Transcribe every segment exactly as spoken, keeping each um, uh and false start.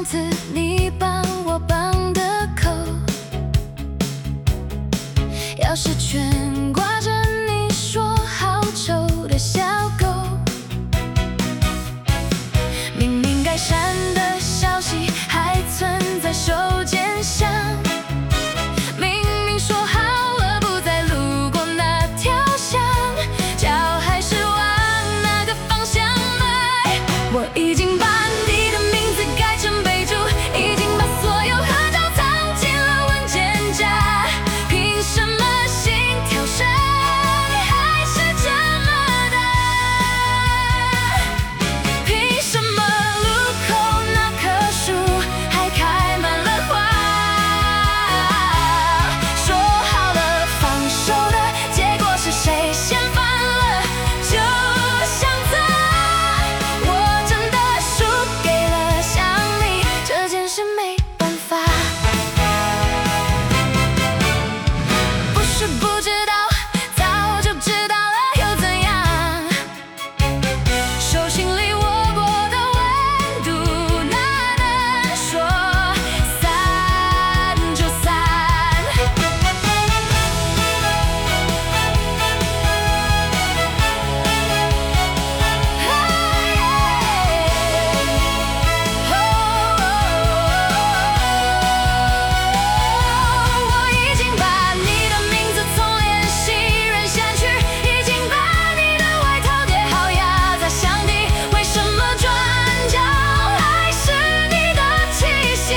次你帮我绑的扣，钥匙圈挂着你说好丑的小狗，明明该删的消息还存在手机上，明明说好了不再路过那条巷，脚还是往那个方向迈。我已经把你的名字改成备注，已经把所有合照藏进了文件夹，凭什么心跳声还是这么大？凭什么路口那棵树还开满了花？说好了放手的结果是谁先犯了就想走，我真的输给了想你，这件事没办法。不是不知道，早就知道了又怎样？手心里握过的温度，哪能说散就散？我已经把你的名字从联系人删去，已经把你的外套叠好压在箱底，为什么转角还是你的气息？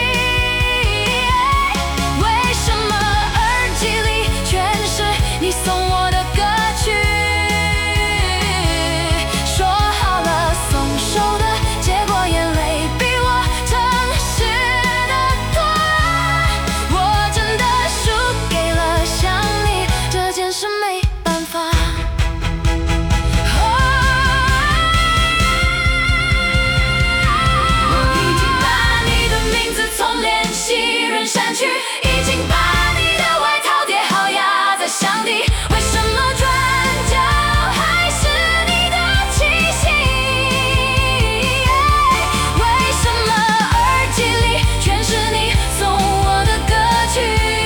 为什么耳机里全是你送我的歌曲？说好了松手的结果，眼泪比我诚实的多，我真的输给了想你，这件事没办法。我已经把你的名字从联系人删去，已经把你的外套叠好压在箱底，为什么转角还是你的气息？为什么耳机里全是你送我的歌曲？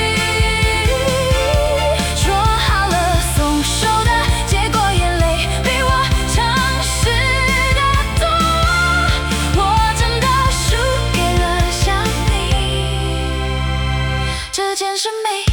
说好了松手的结果，眼泪比我诚实的多，我真的输给了想你，这件事没